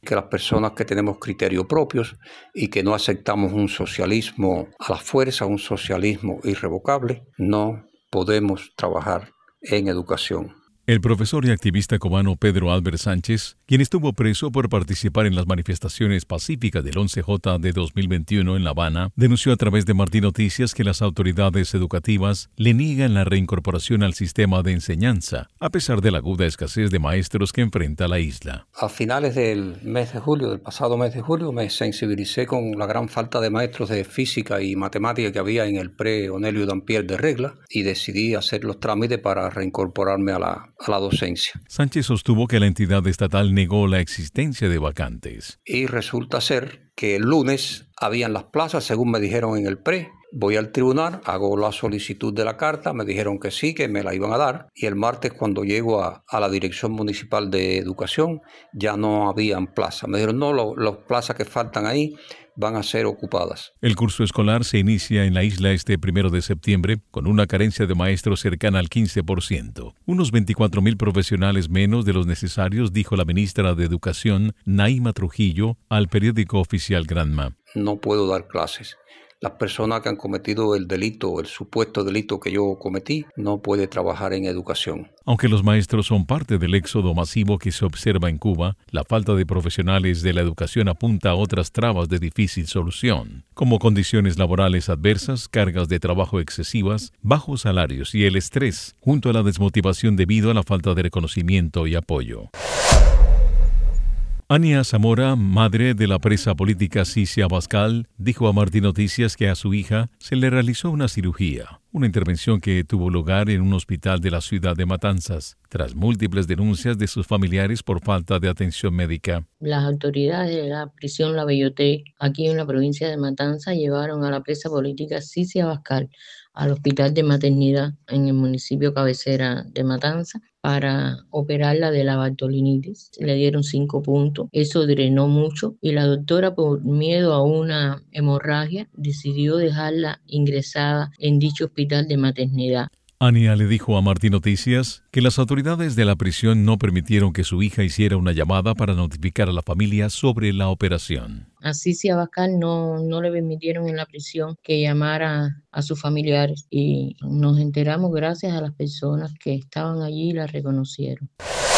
que las personas que tenemos criterios propios y que no aceptamos un socialismo a la fuerza, un socialismo irrevocable, no podemos trabajar en educación. El profesor y activista cubano Pedro Albert Sánchez, quien estuvo preso por participar en las manifestaciones pacíficas del 11J de 2021 en La Habana, denunció a través de Martí Noticias que las autoridades educativas le niegan la reincorporación al sistema de enseñanza, a pesar de la aguda escasez de maestros que enfrenta la isla. A finales del pasado mes de julio, me sensibilicé con la gran falta de maestros de física y matemática que había en el pre-Onelio Dampier de Regla y decidí hacer los trámites para reincorporarme a la docencia. Sánchez sostuvo que la entidad estatal negó la existencia de vacantes. Y resulta ser que el lunes habían las plazas, según me dijeron en el pre. Voy al tribunal, hago la solicitud de la carta, me dijeron que sí, que me la iban a dar. Y el martes, cuando llego a la Dirección Municipal de Educación, ya no habían plazas. Me dijeron, no, las plazas que faltan ahí van a ser ocupadas. El curso escolar se inicia en la isla este 1 de septiembre con una carencia de maestros cercana al 15%. Unos 24,000 profesionales menos de los necesarios, dijo la ministra de Educación, Naima Trujillo, al periódico oficial Granma. No puedo dar clases. Las personas que han cometido el delito, el supuesto delito que yo cometí, no puede trabajar en educación. Aunque los maestros son parte del éxodo masivo que se observa en Cuba, la falta de profesionales de la educación apunta a otras trabas de difícil solución, como condiciones laborales adversas, cargas de trabajo excesivas, bajos salarios y el estrés, junto a la desmotivación debido a la falta de reconocimiento y apoyo. Ania Zamora, madre de la presa política Cicia Abascal, dijo a Martí Noticias que a su hija se le realizó una cirugía, una intervención que tuvo lugar en un hospital de la ciudad de Matanzas, tras múltiples denuncias de sus familiares por falta de atención médica. Las autoridades de la prisión La Bellotté, aquí en la provincia de Matanzas, llevaron a la presa política Cicia Abascal al hospital de maternidad en el municipio cabecera de Matanzas para operarla de la bartolinitis. Le dieron 5 puntos, eso drenó mucho y la doctora, por miedo a una hemorragia, decidió dejarla ingresada en dicho hospital de maternidad. Ania le dijo a Martí Noticias que las autoridades de la prisión no permitieron que su hija hiciera una llamada para notificar a la familia sobre la operación. A Cicia Abascal no le permitieron en la prisión que llamara a sus familiares y nos enteramos gracias a las personas que estaban allí y la reconocieron.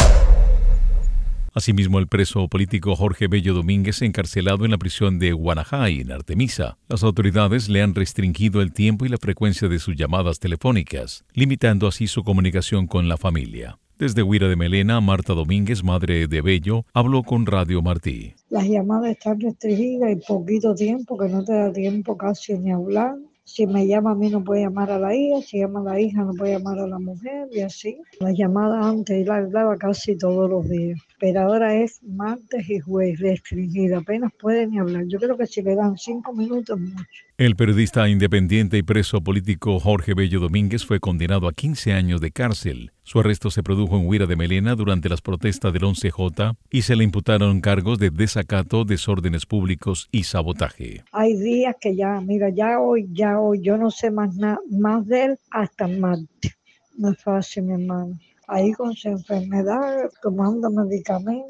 Asimismo, el preso político Jorge Bello Domínguez, encarcelado en la prisión de Guanajay, en Artemisa. Las autoridades le han restringido el tiempo y la frecuencia de sus llamadas telefónicas, limitando así su comunicación con la familia. Desde Huira de Melena, Marta Domínguez, madre de Bello, habló con Radio Martí. Las llamadas están restringidas y poquito tiempo, que no te da tiempo casi ni hablar. Si me llama a mí no puede llamar a la hija, si llama a la hija no puede llamar a la mujer y así. Las llamadas antes las hablaba casi todos los días, pero ahora es martes y jueves restringida, apenas puede ni hablar. Yo creo que si le dan 5 minutos mucho. El periodista independiente y preso político Jorge Bello Domínguez fue condenado a 15 años de cárcel. Su arresto se produjo en Huira de Melena durante las protestas del 11J y se le imputaron cargos de desacato, desórdenes públicos y sabotaje. Hay días que ya hoy, yo no sé más de él hasta el martes. No es fácil, mi hermano. Ahí con su enfermedad, tomando medicamentos.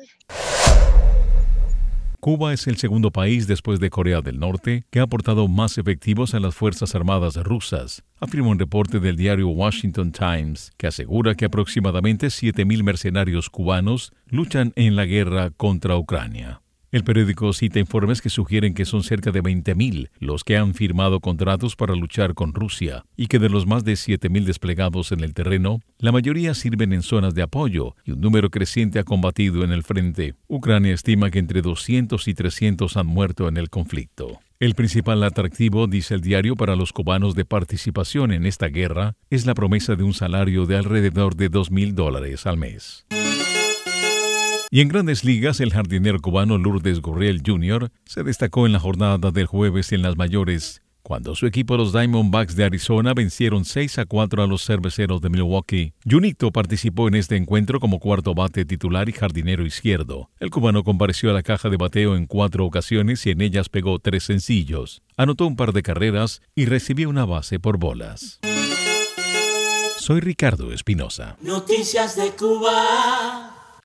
Cuba es el segundo país después de Corea del Norte que ha aportado más efectivos a las Fuerzas Armadas rusas, afirma un reporte del diario Washington Times, que asegura que aproximadamente 7,000 mercenarios cubanos luchan en la guerra contra Ucrania. El periódico cita informes que sugieren que son cerca de 20,000 los que han firmado contratos para luchar con Rusia y que de los más de 7,000 desplegados en el terreno, la mayoría sirven en zonas de apoyo y un número creciente ha combatido en el frente. Ucrania estima que entre 200 y 300 han muerto en el conflicto. El principal atractivo, dice el diario, para los cubanos de participación en esta guerra es la promesa de un salario de alrededor de $2,000 al mes. Y en Grandes Ligas, el jardinero cubano Lourdes Gurriel Jr. se destacó en la jornada del jueves en las mayores, cuando su equipo, los Diamondbacks de Arizona, vencieron 6-4 a los Cerveceros de Milwaukee. Junito participó en este encuentro como cuarto bate titular y jardinero izquierdo. El cubano compareció a la caja de bateo en 4 ocasiones y en ellas pegó 3 sencillos. Anotó un par de carreras y recibió una base por bolas. Soy Ricardo Espinosa. Noticias de Cuba.